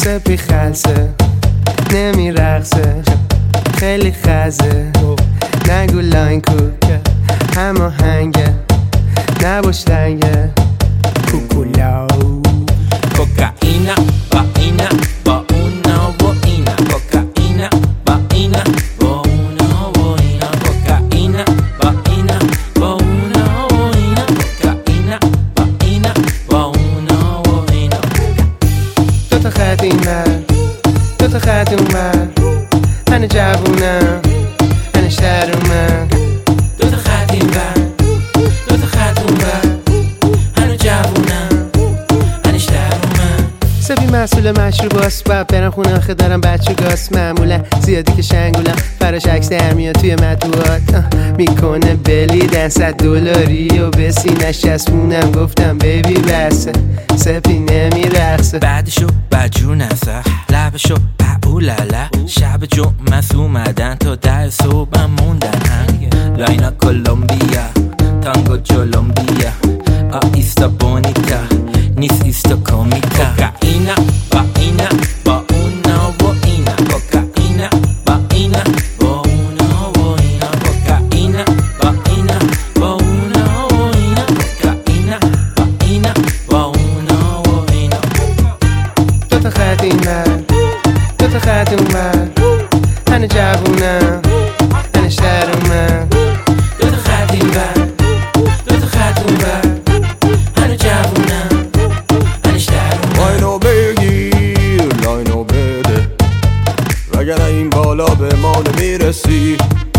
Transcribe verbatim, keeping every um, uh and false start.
سپی خلصه نمیرقصه خیلی خزه نگو لاین کوکه همه هنگه نباش لنگه کوکولاو کوکائینا با اینا با اونا و اینا کوکائینا با اینا با اونا و اینا کوکائینا با اینا با اونا و اینا کوکائینا با اینا با اونا و اینا دو تا خط این ور دو تا خط اون ور من جوونم من شهرمم دو تا خط این ور دو تا خط اون ور هنو جوونم من شهرمم سبی مسئول مشروباست باید برم خونه آخه دارم بچه گاست معمولا زیادی که شنگولم فراش عکس در میاد توی مطبوعات میکنه بلیدن صد دلاری و به سینش چسبونم گفتم بیبی بسه سپی نمیرقصه بعدشو بجو نسخ لبشو اولالا شب جمعه اومدن تا در صبحم موندن لاینا کولومبیا تانگو جولومبیا آیستا بونیتا نیس ایستا کومیکا کوکائینا با اینا با اونا و اینا کوکائینا با اینا با اونا و اینا کوکائینا با اینا با اونا و اینا کوکائینا با اینا با اونا و اینا دو تا خط این ور دو تا خط اون ور من جوونم من شهرمم دو تا خط این ور دو تا خط اون ور هنو جوونم من شهرمم لاینو بگیر لاینو بده وگرنه این بالا به ما نمیرسی